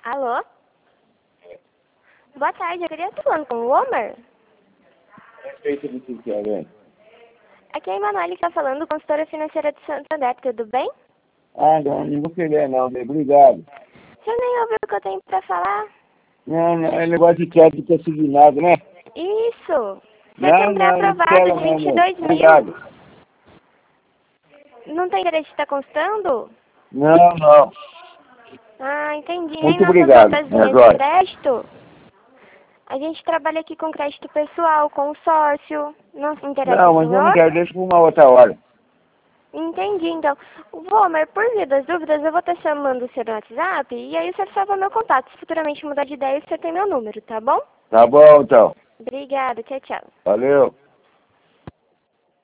Alô? Boa tarde, eu queria estar falando com o Homer. Respeito do que é, velho. Aqui é a Emanuele que está falando, consultora financeira de Santander, tudo bem? Ah, não vou querer não, velho. Obrigado. Você nem ouviu o que eu tenho para falar? Não, é negócio de crédito assignado, né? Isso! Você tem Não, um não pré-aprovado quero de não, velho. 22 mil. Obrigado. Não tem interesse de estar constando? Não. Ah, entendi. Nem Muito nossas obrigado. outras É linhas de nóis. crédito? A gente trabalha aqui com crédito pessoal, consórcio. Não se interessa, Não, mas eu não senhor? quero. Deixa pra uma outra hora. Entendi, então. Homer, por via das dúvidas, eu vou estar chamando você no WhatsApp e aí você salva meu contato. Se futuramente mudar de ideia, você tem meu número, tá bom? Tá bom, então. Obrigada, tchau, tchau. Valeu.